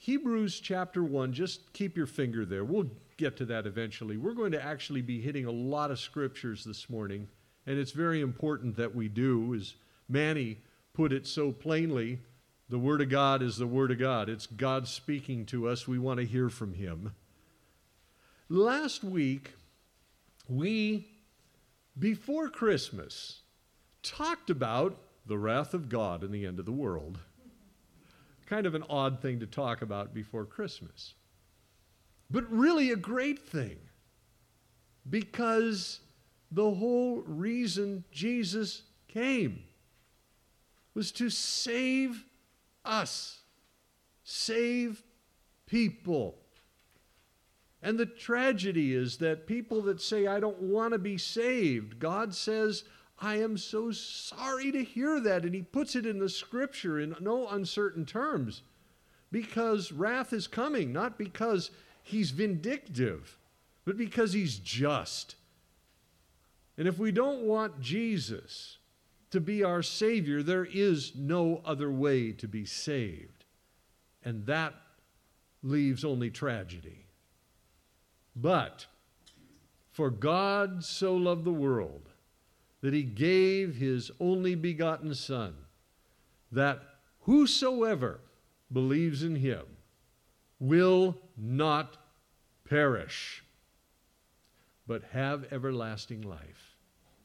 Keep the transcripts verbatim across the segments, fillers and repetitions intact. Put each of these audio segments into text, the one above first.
Hebrews chapter one, just keep your finger there. We'll get to that eventually. We're going to actually be hitting a lot of scriptures this morning, and it's very important that we do. As Manny put it so plainly, the Word of God is the Word of God. It's God speaking to us. We want to hear from Him. Last week, we, before Christmas, talked about the wrath of God and the end of the world. Kind of an odd thing to talk about before Christmas. But really a great thing, because the whole reason Jesus came was to save us, save people. And the tragedy is that people that say, I don't want to be saved, God says, I am so sorry to hear that. And He puts it in the Scripture in no uncertain terms. Because wrath is coming, not because He's vindictive, but because He's just. And if we don't want Jesus to be our Savior, there is no other way to be saved. And that leaves only tragedy. But, for God so loved the world that He gave His only begotten Son, that whosoever believes in Him will not perish, but have everlasting life.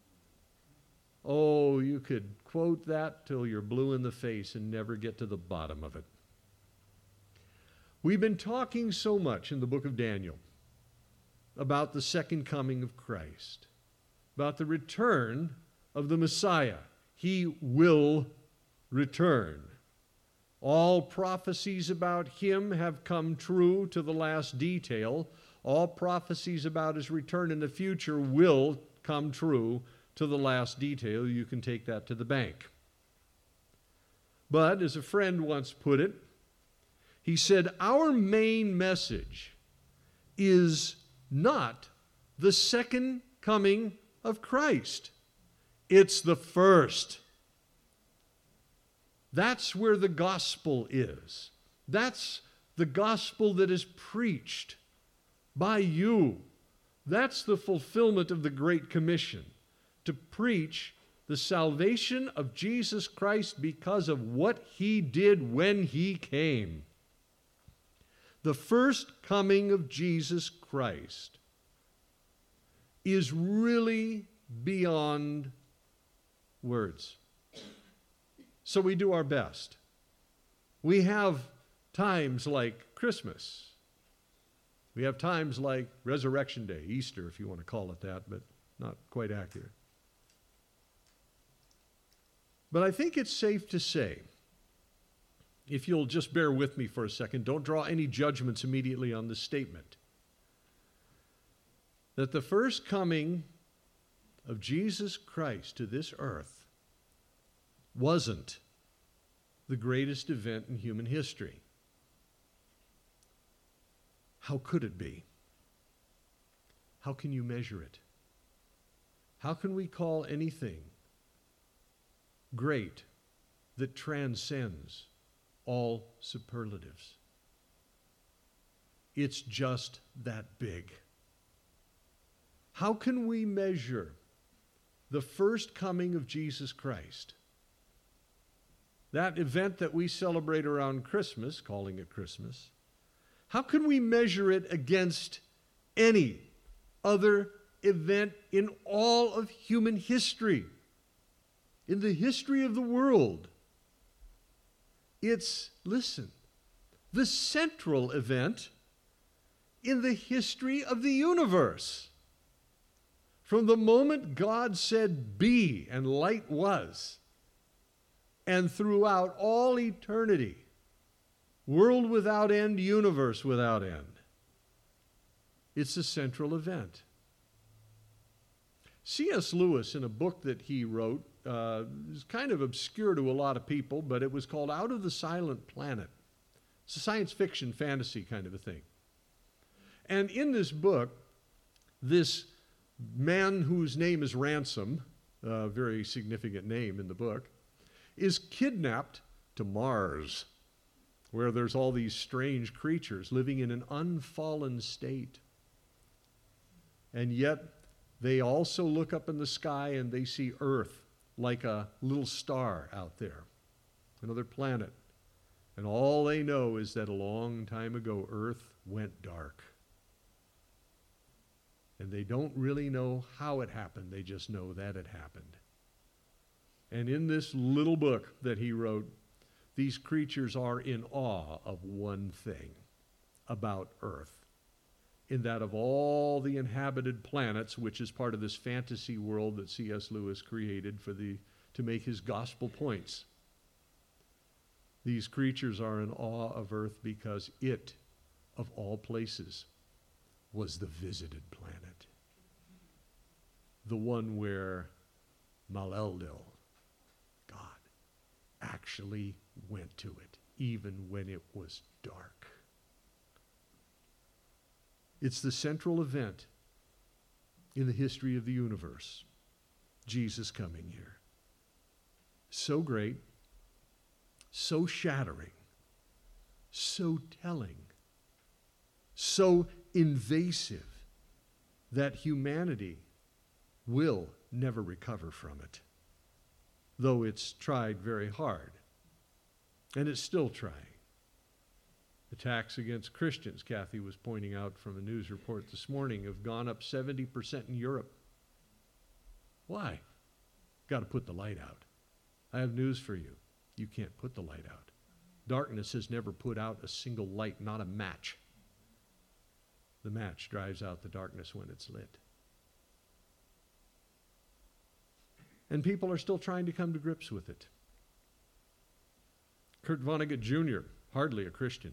Oh, you could quote that till you're blue in the face and never get to the bottom of it. We've been talking so much in the book of Daniel about the second coming of Christ, about the return of the Messiah. He will return. All prophecies about Him have come true to the last detail. All prophecies about His return in the future will come true to the last detail. You can take that to the bank. But, as a friend once put it, he said, our main message is not the second coming of Christ. It's the first. That's where the gospel is. That's the gospel that is preached by you. That's the fulfillment of the Great Commission, to preach the salvation of Jesus Christ because of what He did when He came. The first coming of Jesus Christ is really beyond words. So we do our best. We have times like Christmas. We have times like Resurrection Day, Easter, if you want to call it that, but not quite accurate. But I think it's safe to say, if you'll just bear with me for a second, don't draw any judgments immediately on this statement, that the first coming of Jesus Christ to this earth wasn't the greatest event in human history. How could it be? How can you measure it? How can we call anything great that transcends all superlatives? It's just that big. How can we measure the first coming of Jesus Christ? That event that we celebrate around Christmas, calling it Christmas, how can we measure it against any other event in all of human history, in the history of the world? It's, listen, the central event in the history of the universe. From the moment God said, be, and light was, and throughout all eternity, world without end, universe without end, it's the central event. C S Lewis, in a book that he wrote, uh, is kind of obscure to a lot of people, but it was called Out of the Silent Planet. It's a science fiction, fantasy kind of a thing. And in this book, this man whose name is Ransom, a very significant name in the book, is kidnapped to Mars. where there's all these strange creatures living in an unfallen state. And yet they also look up in the sky and they see Earth like a little star out there, another planet. And all they know is that a long time ago, Earth went dark. And they don't really know how it happened. They just know that it happened. And in this little book that he wrote, these creatures are in awe of one thing about Earth. In that of all the inhabited planets, which is part of this fantasy world that C S Lewis created for the, to make his gospel points, these creatures are in awe of Earth because it, of all places, was the visited planet. The one where Mal-el-Dil, God, actually went to it, even when it was dark. It's the central event in the history of the universe, Jesus coming here. So great, so shattering, so telling, so invasive that humanity will never recover from it, though it's tried very hard, and it's still trying. Attacks against Christians, Kathy was pointing out from a news report this morning, have gone up seventy percent in Europe. Why? Got to put the light out. I have news for you. You can't put the light out. Darkness has never put out a single light, not a match. The match drives out the darkness when it's lit. And people are still trying to come to grips with it. Kurt Vonnegut Junior, hardly a Christian,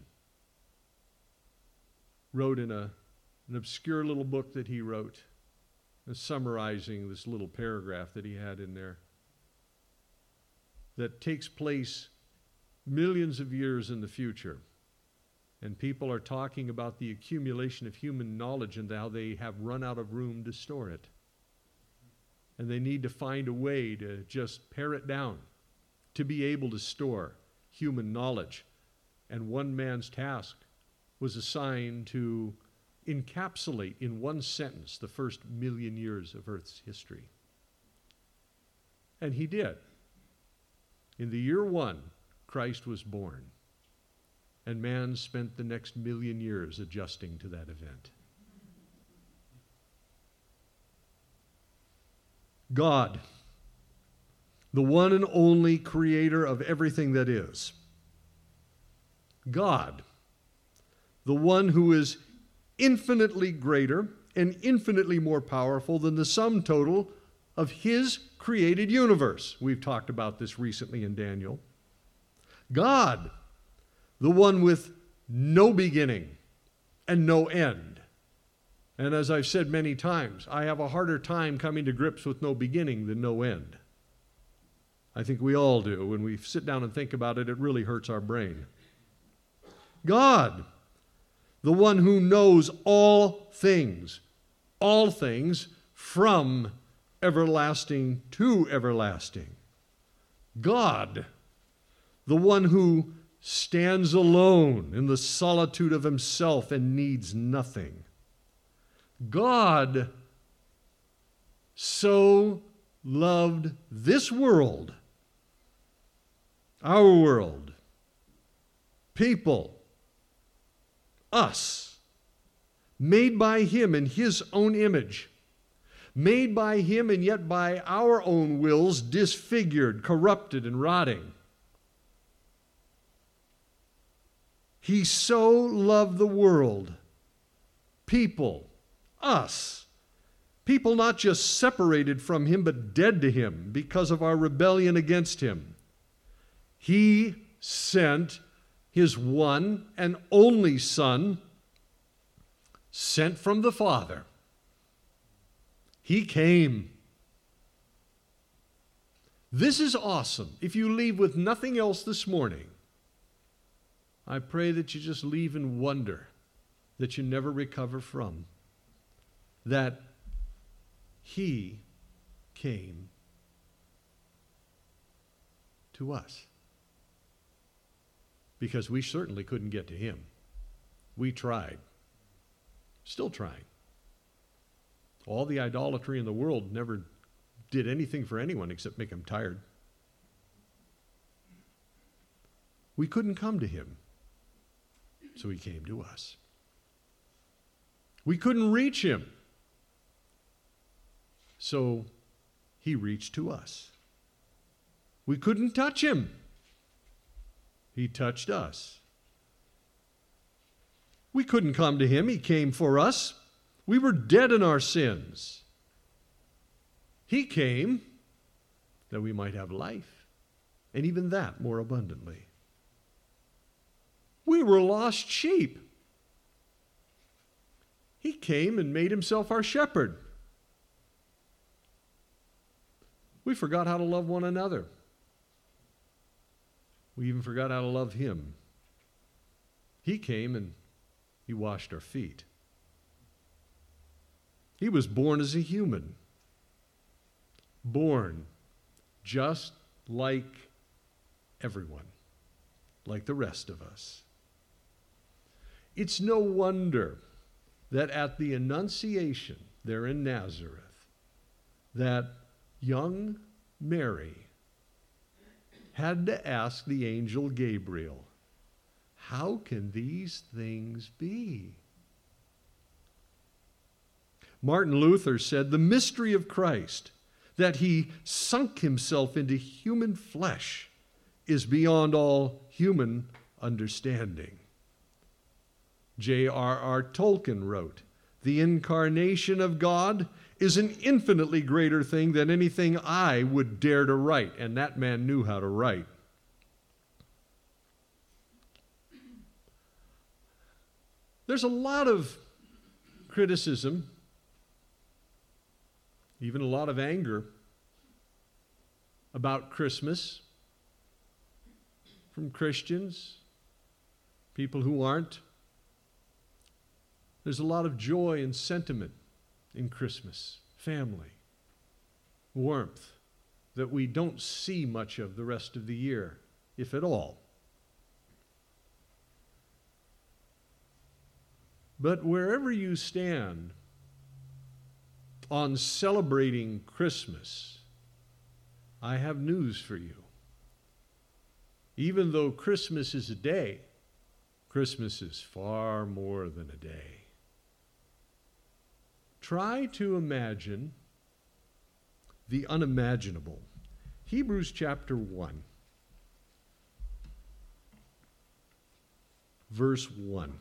wrote in a, an obscure little book that he wrote, uh, summarizing this little paragraph that he had in there, that takes place millions of years in the future. And people are talking about the accumulation of human knowledge and how they have run out of room to store it. And they need to find a way to just pare it down, to be able to store human knowledge. And one man's task was assigned to encapsulate in one sentence the first million years of Earth's history. And he did. In the year one, Christ was born. And man spent the next million years adjusting to that event. God, the one and only creator of everything that is. God, the one who is infinitely greater and infinitely more powerful than the sum total of his created universe. We've talked about this recently in Daniel. God, the one with no beginning and no end. And as I've said many times, I have a harder time coming to grips with no beginning than no end. I think we all do. When we sit down and think about it, it really hurts our brain. God, the one who knows all things, all things from everlasting to everlasting. God, the one who stands alone in the solitude of himself and needs nothing. God so loved this world, our world, people, us, made by him in his own image, made by him and yet by our own wills, disfigured, corrupted, and rotting. He so loved the world, people, us, people not just separated from him, but dead to him because of our rebellion against him. He sent his one and only Son, sent from the Father. He came. This is awesome. If you leave with nothing else this morning, I pray that you just leave in wonder that you never recover from. That he came to us because we certainly couldn't get to him. We tried. Still trying. All the idolatry in the world never did anything for anyone except make them tired. We couldn't come to him, so he came to us. We couldn't reach him, so he reached to us. We couldn't touch him. He touched us. We couldn't come to him. He came for us. We were dead in our sins. He came that we might have life, and even that more abundantly. We were lost sheep. He came and made himself our shepherd. We forgot how to love one another. We even forgot how to love him. He came and he washed our feet. He was born as a human, born just like everyone, like the rest of us. It's no wonder that at the Annunciation there in Nazareth, that young Mary had to ask the angel Gabriel, how can these things be? Martin Luther said the mystery of Christ, that he sunk himself into human flesh, is beyond all human understanding. J R R Tolkien wrote, the incarnation of God is an infinitely greater thing than anything I would dare to write, and that man knew how to write. There's a lot of criticism, even a lot of anger about Christmas from Christians, people who aren't. There's a lot of joy and sentiment in Christmas, family, warmth that we don't see much of the rest of the year, if at all. But wherever you stand on celebrating Christmas, I have news for you. Even though Christmas is a day, Christmas is far more than a day. Try to imagine the unimaginable. Hebrews chapter one, verse one.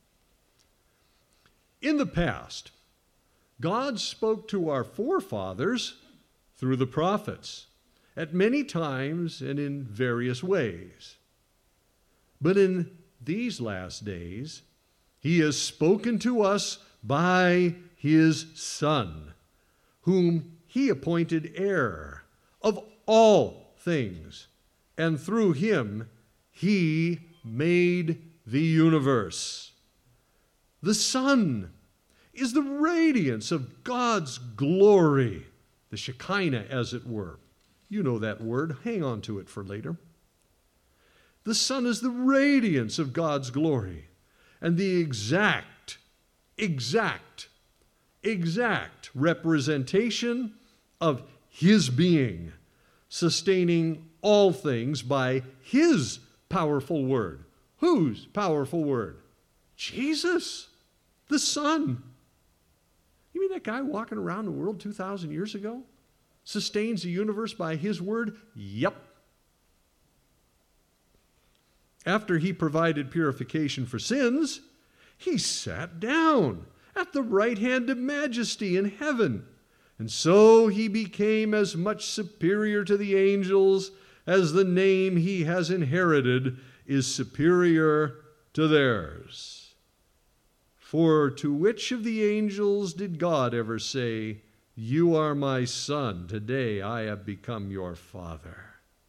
In the past, God spoke to our forefathers through the prophets at many times and in various ways. But in these last days, he has spoken to us by his Son, whom he appointed heir of all things, and through him he made the universe. The Son is the radiance of God's glory, the Shekinah, as it were. You know that word. Hang on to it for later. The Son is the radiance of God's glory and the exact, exact, exact representation of his being, sustaining all things by his powerful word. Whose powerful word? Jesus, the Son. You mean that guy walking around the world two thousand years ago sustains the universe by his word? Yep. After he provided purification for sins, he sat down at the right hand of majesty in heaven. And so he became as much superior to the angels as the name he has inherited is superior to theirs. For to which of the angels did God ever say, "You are my son, today I have become your father"?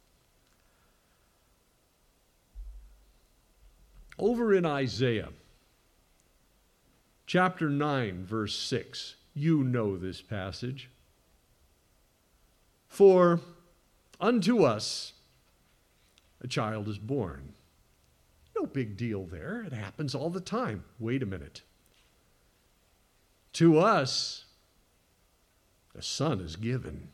Over in Isaiah, chapter nine, verse six, you know this passage. For unto us a child is born. No big deal there. It happens all the time. Wait a minute. To us, a son is given.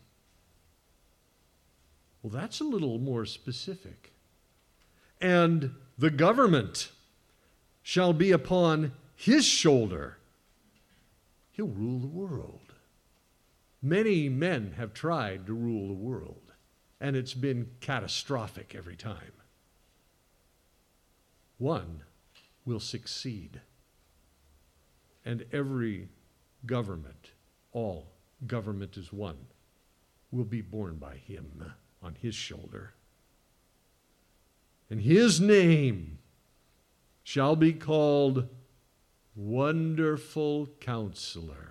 Well, that's a little more specific. And the government shall be upon his shoulder. He'll rule the world. Many men have tried to rule the world, and it's been catastrophic every time. One will succeed, and every government, all government is one, will be borne by him on his shoulder. And his name shall be called Wonderful Counselor,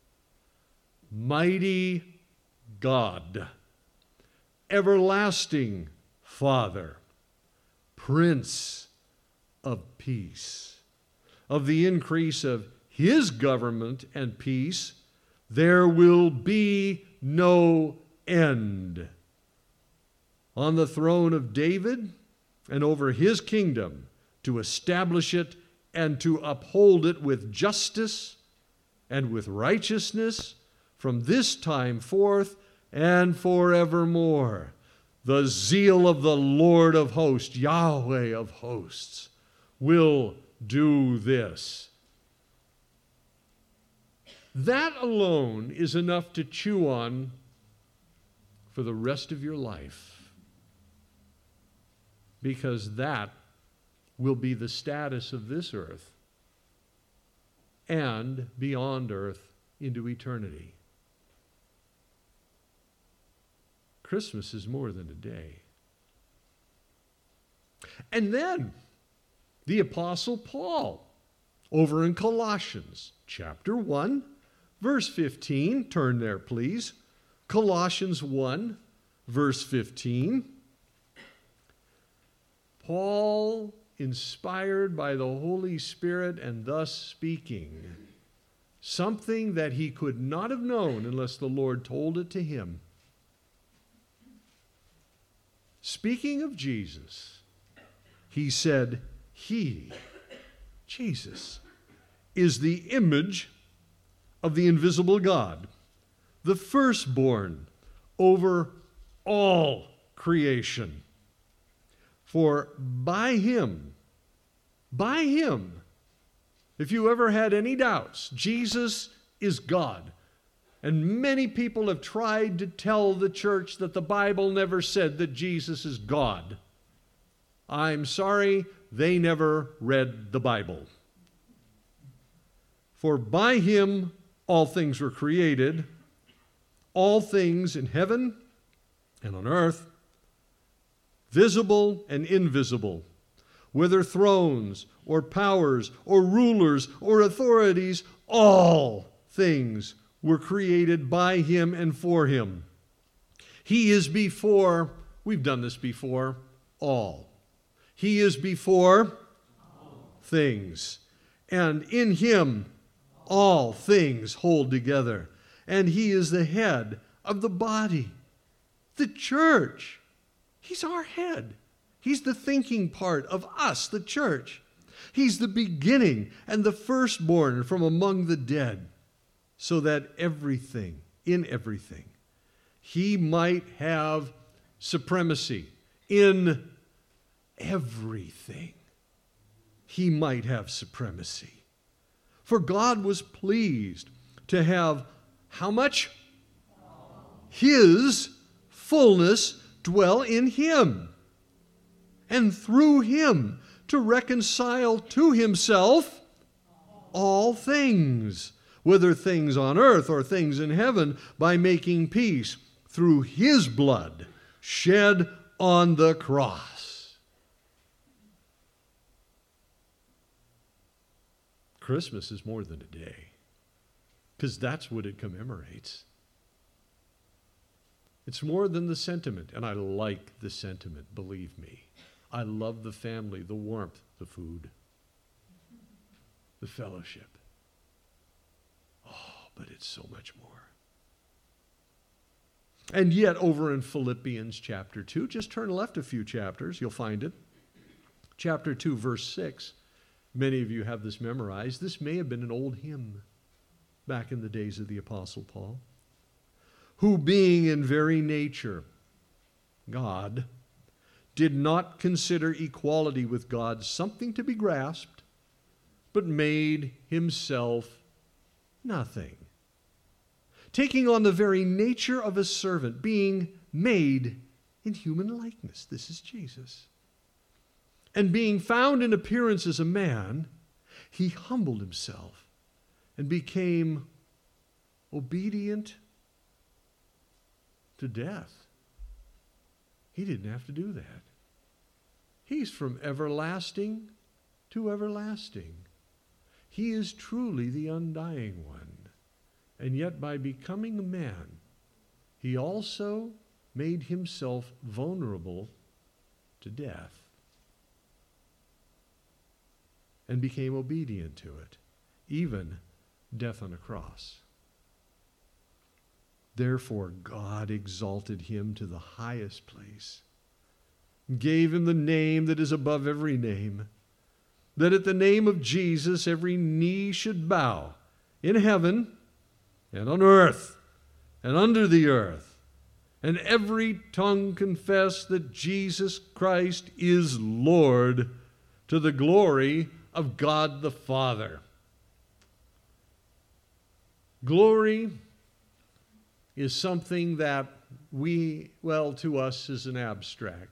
Mighty God, Everlasting Father, Prince of Peace. Of the increase of his government and peace, there will be no end. On the throne of David and over his kingdom, to establish it and to uphold it with justice and with righteousness from this time forth and forevermore. The zeal of the Lord of hosts, Yahweh of hosts, will do this. That alone is enough to chew on for the rest of your life, because that will be the status of this earth and beyond earth into eternity. Christmas is more than a day. And then the Apostle Paul, over in Colossians chapter one, verse fifteen, turn there please. Colossians one, verse fifteen. Paul, inspired by the Holy Spirit and thus speaking, something that he could not have known unless the Lord told it to him. Speaking of Jesus, he said, He, Jesus, is the image of the invisible God, the firstborn over all creation. For by him, by him, if you ever had any doubts, Jesus is God. And many people have tried to tell the church that the Bible never said that Jesus is God. I'm sorry, they never read the Bible. For by him all things were created, all things in heaven and on earth, visible and invisible, whether thrones or powers or rulers or authorities, all things were created by him and for him. He is before, we've done this before, all. He is before things, and in him all things hold together. And he is the head of the body, the church. He's our head. He's the thinking part of us, the church. He's the beginning and the firstborn from among the dead, so that everything, in everything, he might have supremacy. In everything, he might have supremacy. For God was pleased to have how much? His fullness dwell in him, and through him to reconcile to himself all things, whether things on earth or things in heaven, by making peace through his blood shed on the cross. Christmas is more than a day, because that's what it commemorates. It's more than the sentiment, and I like the sentiment, believe me. I love the family, the warmth, the food, the fellowship. Oh, but it's so much more. And yet, over in Philippians chapter two, just turn left a few chapters, you'll find it. chapter two, verse six. Many of you have this memorized. This may have been an old hymn back in the days of the Apostle Paul. Who being in very nature God, did not consider equality with God something to be grasped, but made himself nothing, taking on the very nature of a servant, being made in human likeness. This is Jesus. And being found in appearance as a man, he humbled himself and became obedient to death. He didn't have to do that. He's from everlasting to everlasting. He is truly the undying one. And yet by becoming a man, he also made himself vulnerable to death and became obedient to it, even death on a cross. Therefore, God exalted him to the highest place, gave him the name that is above every name, that at the name of Jesus every knee should bow in heaven and on earth and under the earth, and every tongue confess that Jesus Christ is Lord, to the glory of God the Father. Glory is something that we, well, to us is an abstract.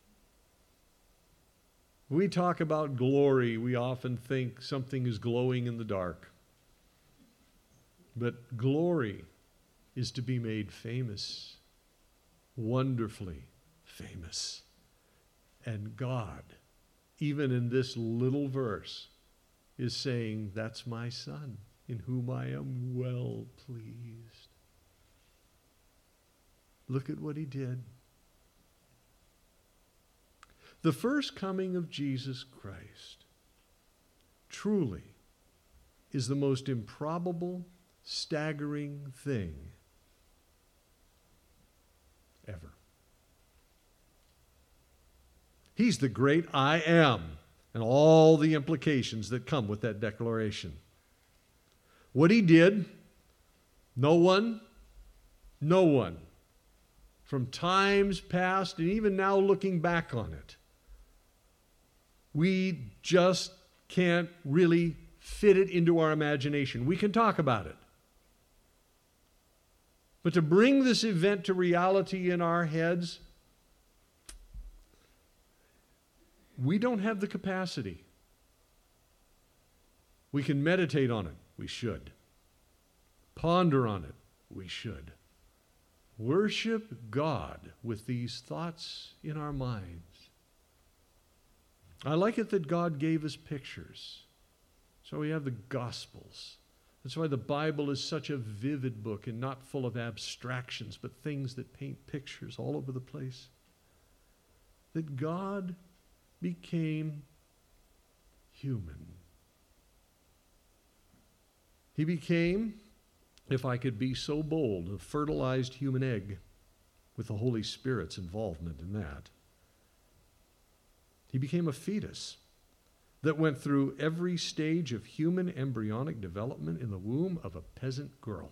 When we talk about glory, we often think something is glowing in the dark. But glory is to be made famous, wonderfully famous. And God, even in this little verse, is saying, that's my Son, in whom I am well pleased. Look at what he did. The first coming of Jesus Christ truly is the most improbable, staggering thing ever. He's the great I am, and all the implications that come with that declaration. What he did, no one, no one, from times past and even now looking back on it, we just can't really fit it into our imagination. We can talk about it. But to bring this event to reality in our heads, we don't have the capacity. We can meditate on it. We should. Ponder on it. We should. Worship God with these thoughts in our minds. I like it that God gave us pictures. So we have the Gospels. That's why the Bible is such a vivid book and not full of abstractions, but things that paint pictures all over the place. That God became human. He became, if I could be so bold, a fertilized human egg with the Holy Spirit's involvement in that. He became a fetus that went through every stage of human embryonic development in the womb of a peasant girl.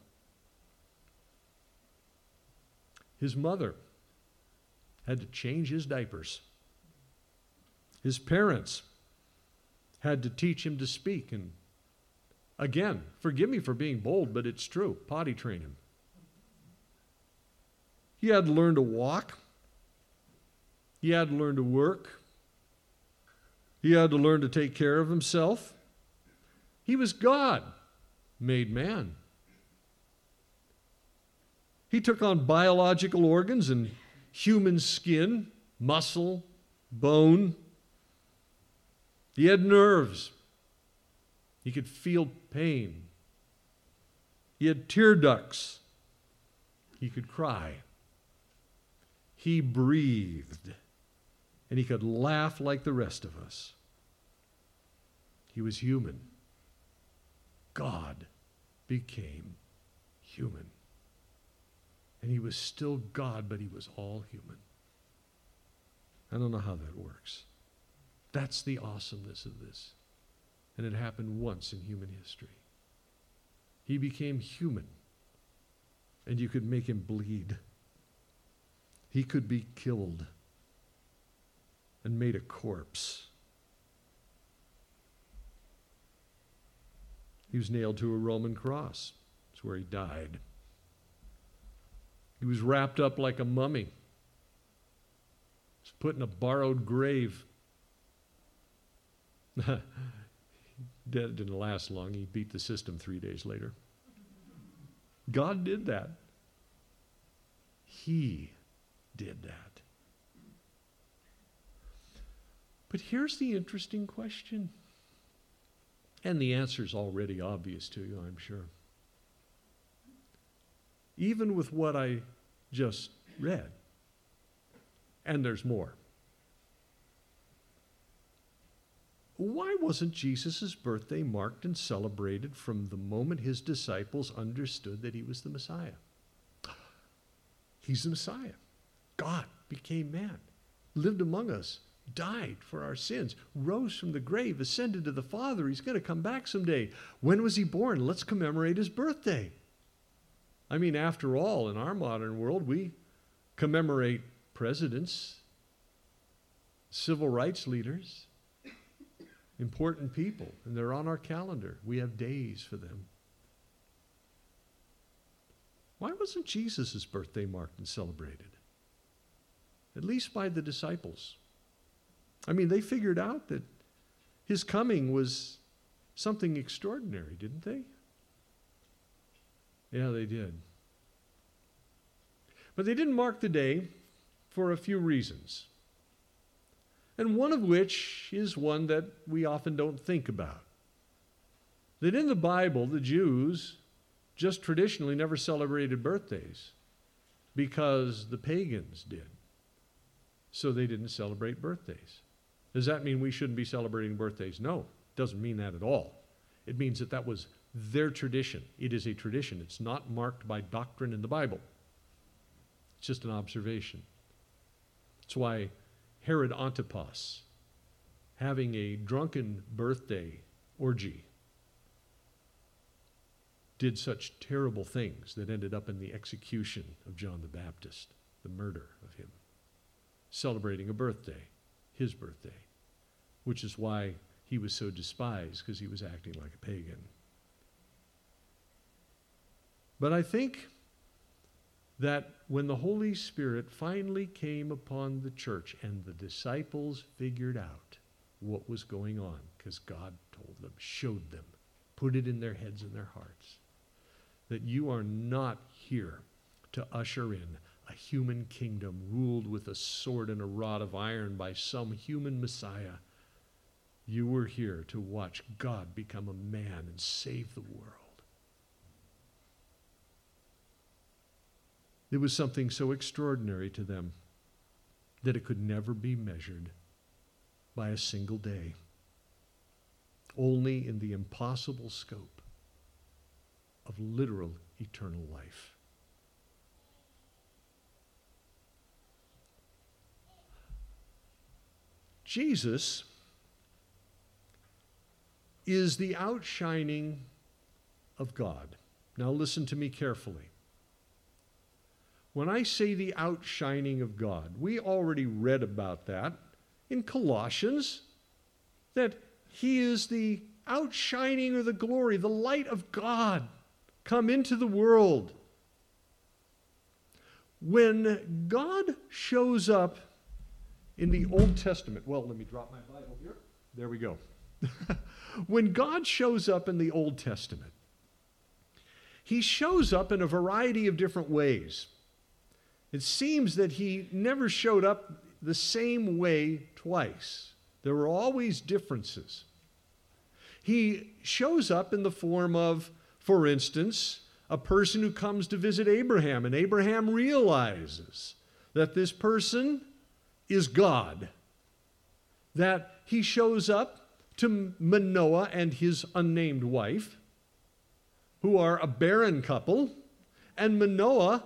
His mother had to change his diapers. His parents had to teach him to speak. And again, forgive me for being bold, but it's true. Potty train him. He had to learn to walk. He had to learn to work. He had to learn to take care of himself. He was God, made man. He took on biological organs and human skin, muscle, bone. He had nerves. He could feel pain. He had tear ducts. He could cry. He breathed. And he could laugh like the rest of us. He was human. God became human. And he was still God, but he was all human. I don't know how that works. That's the awesomeness of this. And it happened once in human history. He became human, and you could make him bleed. He could be killed and made a corpse. He was nailed to a Roman cross. That's where he died. He was wrapped up like a mummy. He was put in a borrowed grave. That didn't last long. He beat the system three days later. God did that. He did that. But here's the interesting question. And the answer's already obvious to you, I'm sure. Even with what I just read, and there's more, why wasn't Jesus' birthday marked and celebrated from the moment his disciples understood that he was the Messiah? He's the Messiah. God became man, lived among us, died for our sins, rose from the grave, ascended to the Father. He's going to come back someday. When was he born? Let's commemorate his birthday. I mean, after all, in our modern world, we commemorate presidents, civil rights leaders, important people, and they're on our calendar. We have days for them. Why wasn't Jesus' birthday marked and celebrated? At least by the disciples. I mean, they figured out that his coming was something extraordinary, didn't they? Yeah, they did. But they didn't mark the day for a few reasons. And one of which is one that we often don't think about. That in the Bible, the Jews just traditionally never celebrated birthdays because the pagans did. So they didn't celebrate birthdays. Does that mean we shouldn't be celebrating birthdays? No, it doesn't mean that at all. It means that that was their tradition. It is a tradition. It's not marked by doctrine in the Bible. It's just an observation. That's why Herod Antipas, having a drunken birthday orgy, did such terrible things that ended up in the execution of John the Baptist, the murder of him, celebrating a birthday, his birthday, which is why he was so despised, because he was acting like a pagan. But I think that when the Holy Spirit finally came upon the church and the disciples figured out what was going on, because God told them, showed them, put it in their heads and their hearts, that you are not here to usher in a human kingdom ruled with a sword and a rod of iron by some human Messiah. You were here to watch God become a man and save the world. It was something so extraordinary to them that it could never be measured by a single day, only in the impossible scope of literal eternal life. Jesus is the outshining of God. Now listen to me carefully. When I say the outshining of God, we already read about that in Colossians, that he is the outshining or the glory, the light of God come into the world. When God shows up in the Old Testament, well, let me drop my Bible here. There we go. When God shows up in the Old Testament, he shows up in a variety of different ways. It seems that he never showed up the same way twice. There were always differences. He shows up in the form of, for instance, a person who comes to visit Abraham, and Abraham realizes that this person is God. That he shows up to Manoah and his unnamed wife, who are a barren couple, and Manoah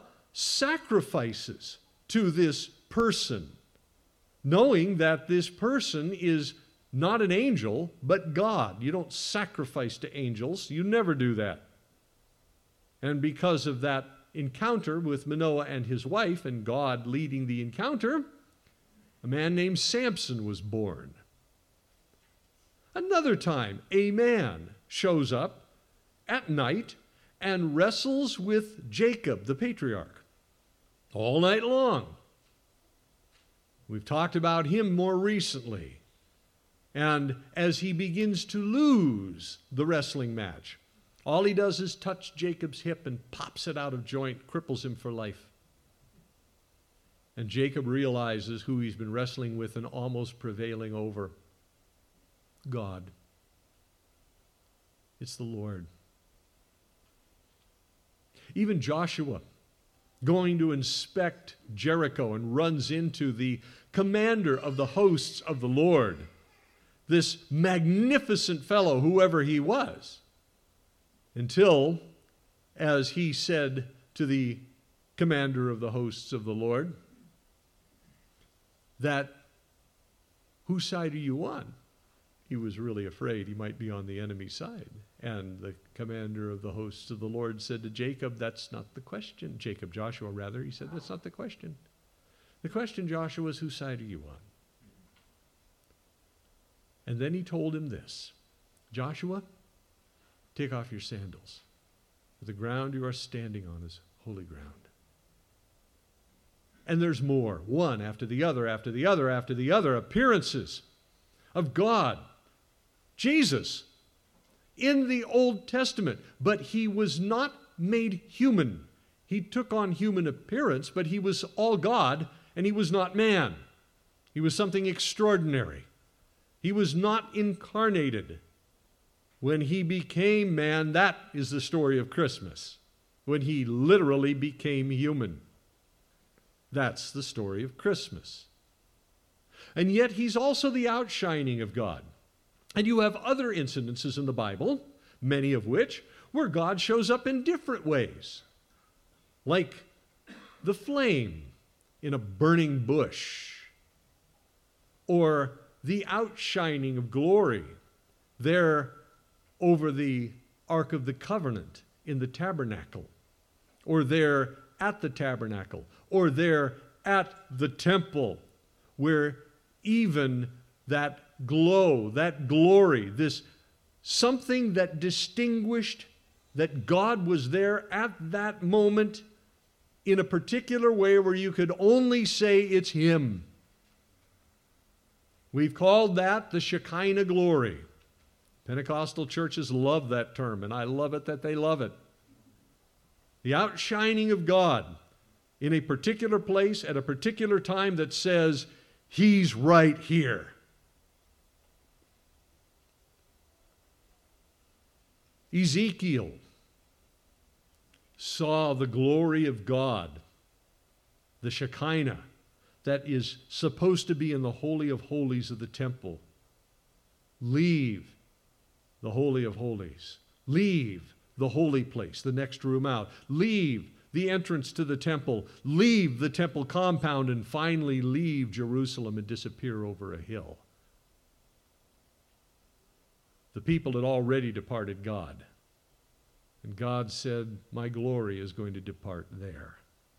sacrifices to this person, knowing that this person is not an angel, but God. You don't sacrifice to angels. You never do that. And because of that encounter with Manoah and his wife, and God leading the encounter, a man named Samson was born. Another time, a man shows up at night and wrestles with Jacob, the patriarch, all night long. We've talked about him more recently. And as he begins to lose the wrestling match, all he does is touch Jacob's hip and pops it out of joint, cripples him for life. And Jacob realizes who he's been wrestling with and almost prevailing over. God. It's the Lord. Even Joshua, going to inspect Jericho, and runs into the commander of the hosts of the Lord, this magnificent fellow, whoever he was, until, as he said to the commander of the hosts of the Lord, that, whose side are you on? He was really afraid he might be on the enemy side. And the commander of the hosts of the Lord said to Jacob, that's not the question. Jacob, Joshua rather, he said, that's not the question. The question, Joshua, is whose side are you on? And then he told him this, Joshua, take off your sandals, for the ground you are standing on is holy ground. And there's more, one after the other, after the other, after the other, appearances of God, Jesus, in the Old Testament. But he was not made human. He took on human appearance, but he was all God, and he was not man. He was something extraordinary. He was not incarnated. When he became man, that is the story of Christmas. When he literally became human. That's the story of Christmas. And yet he's also the outshining of God. And you have other incidences in the Bible, many of which, where God shows up in different ways. Like the flame in a burning bush. Or the outshining of glory there over the Ark of the Covenant in the tabernacle. Or there at the tabernacle. Or there at the temple, where even that glow, that glory, this something that distinguished that God was there at that moment in a particular way where you could only say it's Him. We've called that the Shekinah glory. Pentecostal churches love that term, and I love it that they love it. The outshining of God in a particular place at a particular time that says, He's right here. Ezekiel saw the glory of God, the Shekinah, that is supposed to be in the Holy of Holies of the temple. Leave the Holy of Holies. Leave the holy place, the next room out. Leave the entrance to the temple. Leave the temple compound, and finally leave Jerusalem and disappear over a hill. The people had already departed God. And God said, my glory is going to depart there.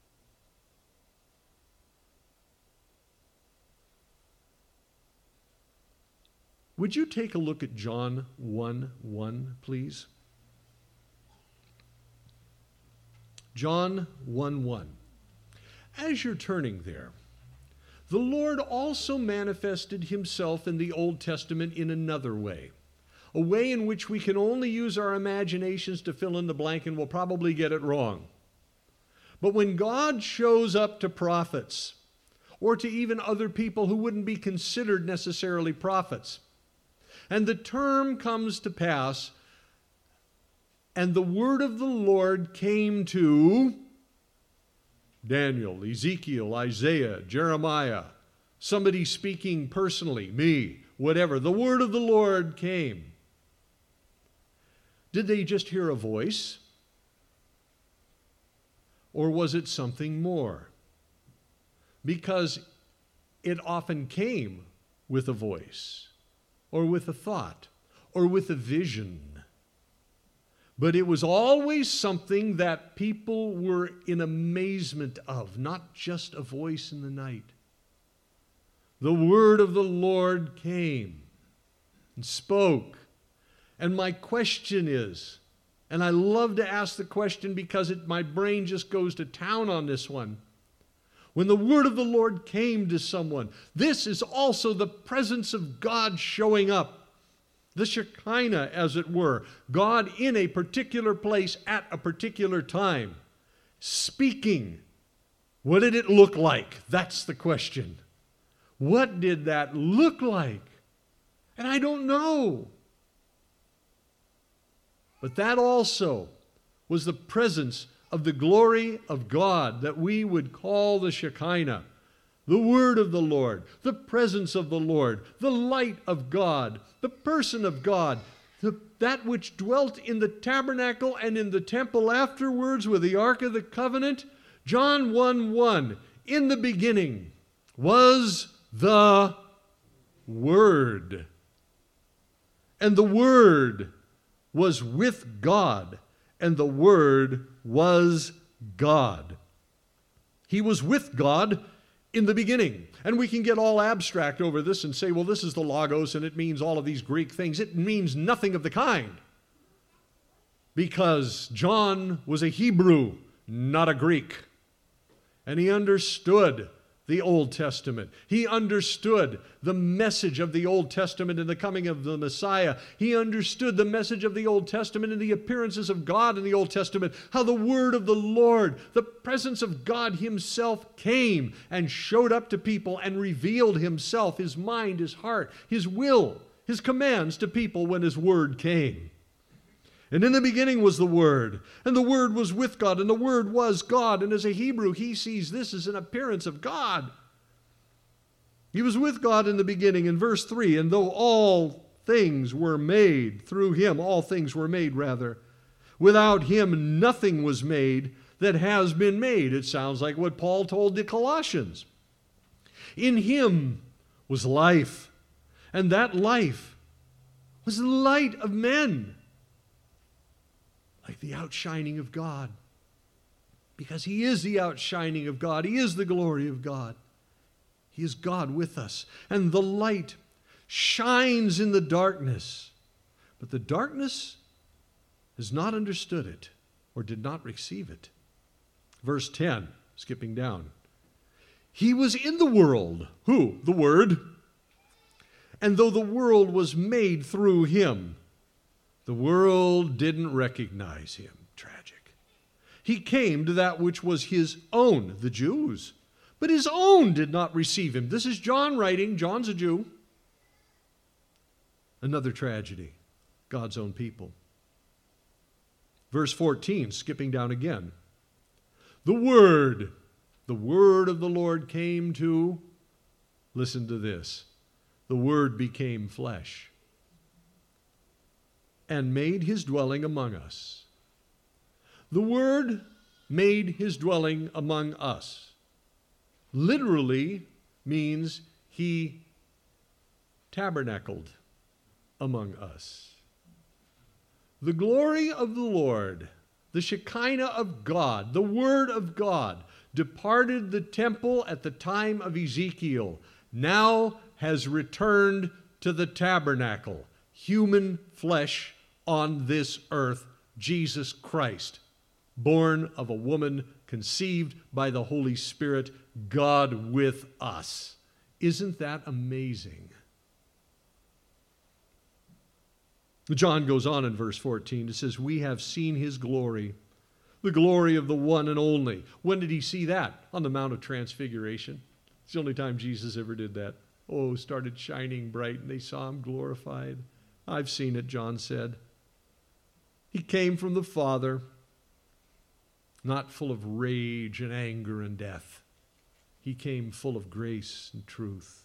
Would you take a look at John one one, please? John one one. As you're turning there, the Lord also manifested Himself in the Old Testament in another way. A way in which we can only use our imaginations to fill in the blank, and we'll probably get it wrong. But when God shows up to prophets, or to even other people who wouldn't be considered necessarily prophets, and the term comes to pass, and the word of the Lord came to Daniel, Ezekiel, Isaiah, Jeremiah, somebody speaking personally, me, whatever. The word of the Lord came. Did they just hear a voice? Or was it something more? Because it often came with a voice. or with a thought or with a vision. But it was always something that people were in amazement of, not just a voice in the night. The word of the Lord came and spoke. And my question is, and I love to ask the question because it, my brain just goes to town on this one. When the word of the Lord came to someone, this is also the presence of God showing up. The Shekinah, as it were. God in a particular place at a particular time. Speaking. What did it look like? That's the question. What did that look like? And I don't know. But that also was the presence of the glory of God that we would call the Shekinah. The word of the Lord, the presence of the Lord, the light of God, the person of God, the, that which dwelt in the tabernacle and in the temple afterwards with the Ark of the Covenant. John one one, in the beginning was the Word. And the Word was with God, and the Word was God. He was with God in the beginning. And we can get all abstract over this and say, well, this is the Logos, and it means all of these Greek things. It means nothing of the kind. Because John was a Hebrew, not a Greek. And he understood the Old Testament. He understood the message of the Old Testament in the coming of the Messiah. He understood the message of the Old Testament and the appearances of God in the Old Testament, how the word of the Lord, the presence of God himself came and showed up to people and revealed himself, his mind, his heart, his will, his commands to people when his word came. And in the beginning was the Word, and the Word was with God, and the Word was God. And as a Hebrew, he sees this as an appearance of God. He was with God in the beginning. In verse three, and though all things were made through him, all things were made, rather, without him nothing was made that has been made. It sounds like what Paul told the Colossians. In him was life, and that life was the light of men. Like the outshining of God. Because he is the outshining of God. He is the glory of God. He is God with us. And the light shines in the darkness. But the darkness has not understood it or did not receive it. Verse ten, skipping down. He was in the world. Who? The Word. And though the world was made through him, the world didn't recognize him. Tragic. He came to that which was his own, the Jews. But his own did not receive him. This is John writing. John's a Jew. Another tragedy. God's own people. Verse fourteen, skipping down again. The Word, the Word of the Lord came to, listen to this, the Word became flesh and made his dwelling among us. The Word made his dwelling among us. Literally means he tabernacled among us. The glory of the Lord, the Shekinah of God, the Word of God, departed the temple at the time of Ezekiel, now has returned to the tabernacle, human flesh on this earth, Jesus Christ, born of a woman, conceived by the Holy Spirit, God with us. Isn't that amazing? John goes on in verse fourteen. It says, we have seen his glory, the glory of the one and only. When did he see that? On the Mount of Transfiguration. It's the only time Jesus ever did that. Oh, started shining bright and they saw him glorified. I've seen it, John said. He came from the Father, not full of rage and anger and death. He came full of grace and truth.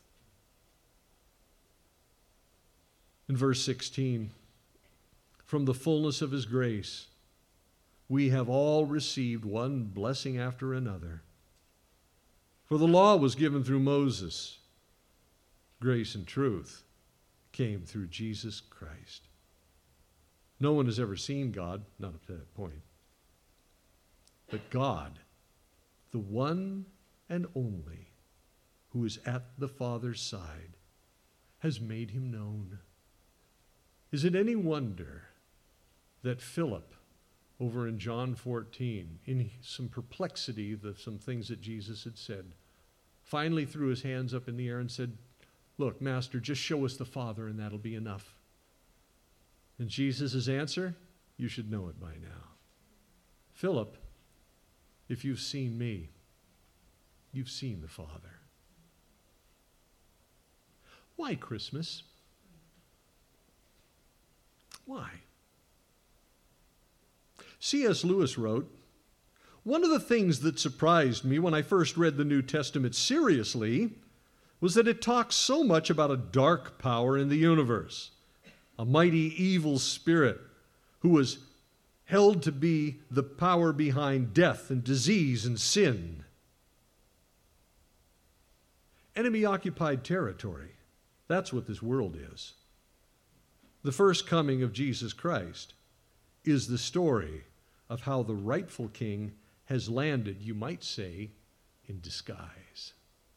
In verse sixteen, from the fullness of his grace, we have all received one blessing after another. For the law was given through Moses, grace and truth came through Jesus Christ. No one has ever seen God, not up to that point. But God, the one and only who is at the Father's side, has made him known. Is it any wonder that Philip, over in John fourteen, in some perplexity of some things that Jesus had said, finally threw his hands up in the air and said, "Look, Master, just show us the Father and that'll be enough." And Jesus' answer, you should know it by now. Philip, if you've seen me, you've seen the Father. Why Christmas? Why? C S Lewis wrote, "One of the things that surprised me when I first read the New Testament seriously was that it talks so much about a dark power in the universe, a mighty evil spirit who was held to be the power behind death and disease and sin. Enemy-occupied territory. That's what this world is. The first coming of Jesus Christ is the story of how the rightful king has landed, you might say, in disguise."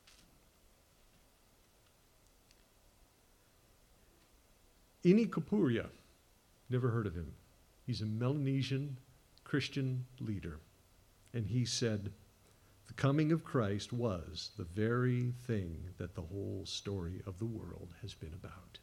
Ini Kapuria, never heard of him. He's a Melanesian Christian leader. And he said, the coming of Christ was the very thing that the whole story of the world has been about.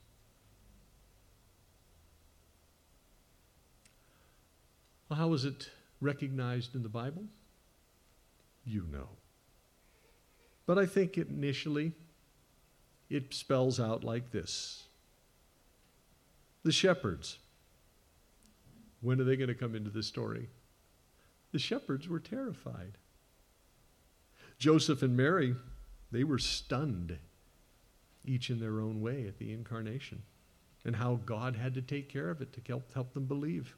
Well, how was it recognized in the Bible? You know. But I think it initially, it spells out like this. The shepherds. When are they going to come into this story? The shepherds were terrified. Joseph and Mary, they were stunned, each in their own way, at the incarnation and how God had to take care of it to help, help them believe.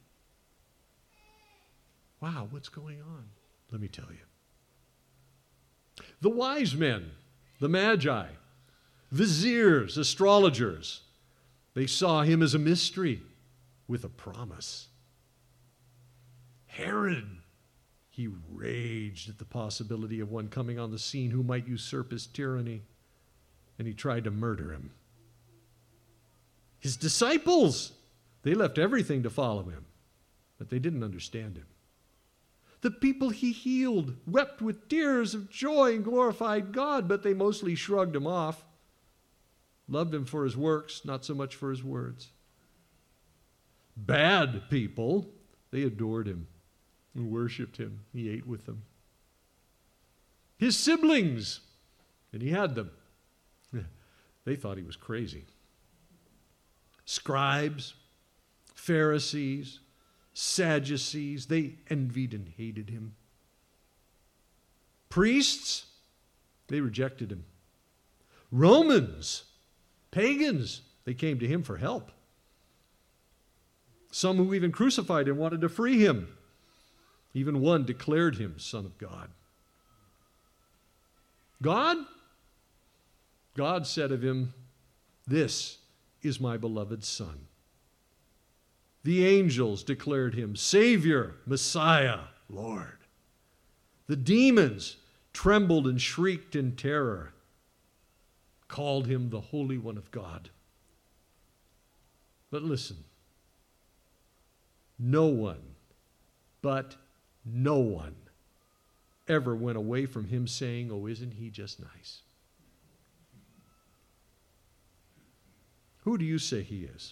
Wow, what's going on? Let me tell you. The wise men, the magi, viziers, astrologers, they saw him as a mystery with a promise. Herod, he raged at the possibility of one coming on the scene who might usurp his tyranny, and he tried to murder him. His disciples, they left everything to follow him, but they didn't understand him. The people he healed wept with tears of joy and glorified God, but they mostly shrugged him off. Loved him for his works, not so much for his words. Bad people, they adored him and worshiped him. He ate with them. His siblings, and he had them, they thought he was crazy. Scribes, Pharisees, Sadducees, they envied and hated him. Priests, they rejected him. Romans, pagans, they came to him for help. Some who even crucified him wanted to free him. Even one declared him Son of God. God? God said of him, "This is my beloved Son." The angels declared him Savior, Messiah, Lord. The demons trembled and shrieked in terror, called him the Holy One of God. But listen, no one, but no one, ever went away from him saying, "Oh, isn't he just nice?" Who do you say he is?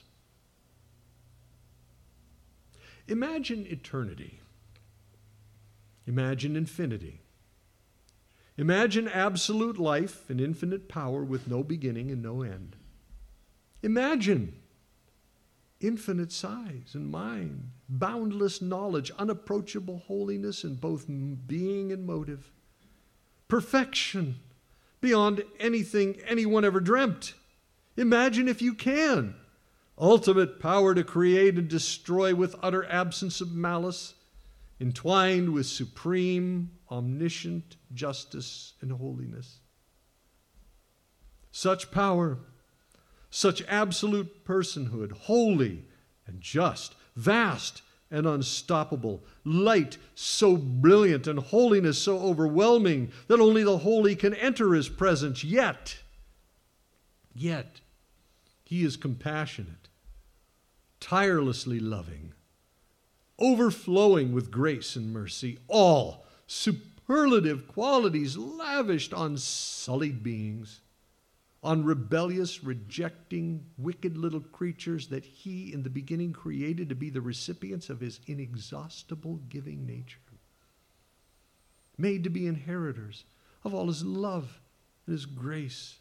Imagine eternity. Imagine infinity. Imagine absolute life and infinite power with no beginning and no end. Imagine infinite size and mind, boundless knowledge, unapproachable holiness in both being and motive, perfection beyond anything anyone ever dreamt. Imagine, if you can, ultimate power to create and destroy with utter absence of malice, entwined with supreme, omniscient justice and holiness. Such power, such absolute personhood, holy and just, vast and unstoppable, light so brilliant and holiness so overwhelming that only the holy can enter his presence. Yet, yet, he is compassionate, tirelessly loving, overflowing with grace and mercy, all superlative qualities lavished on sullied beings, on rebellious, rejecting, wicked little creatures that he in the beginning created to be the recipients of his inexhaustible giving nature, made to be inheritors of all his love and his grace.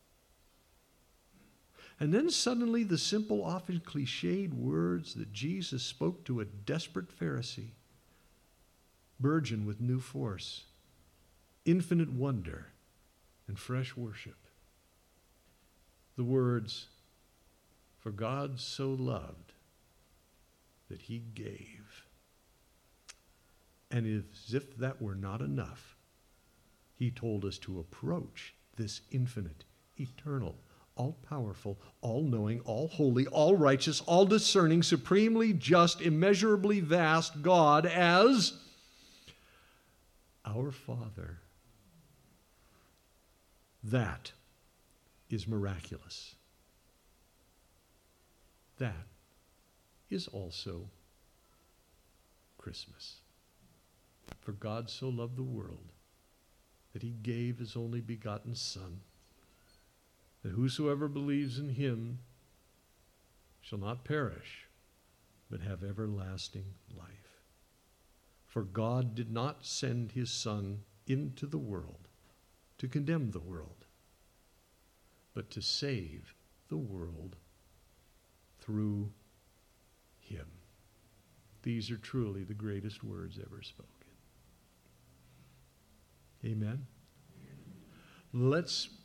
And then suddenly the simple, often cliched words that Jesus spoke to a desperate Pharisee burgeon with new force, infinite wonder, and fresh worship. The words, "For God so loved that he gave." And as if that were not enough, he told us to approach this infinite, eternal, all-powerful, all-knowing, all-holy, all-righteous, all-discerning, supremely just, immeasurably vast God as our Father. That is miraculous. That is also Christmas. For God so loved the world that he gave his only begotten Son, that whosoever believes in him shall not perish, but have everlasting life. For God did not send his Son into the world to condemn the world, but to save the world through him. These are truly the greatest words ever spoken. Amen. Let's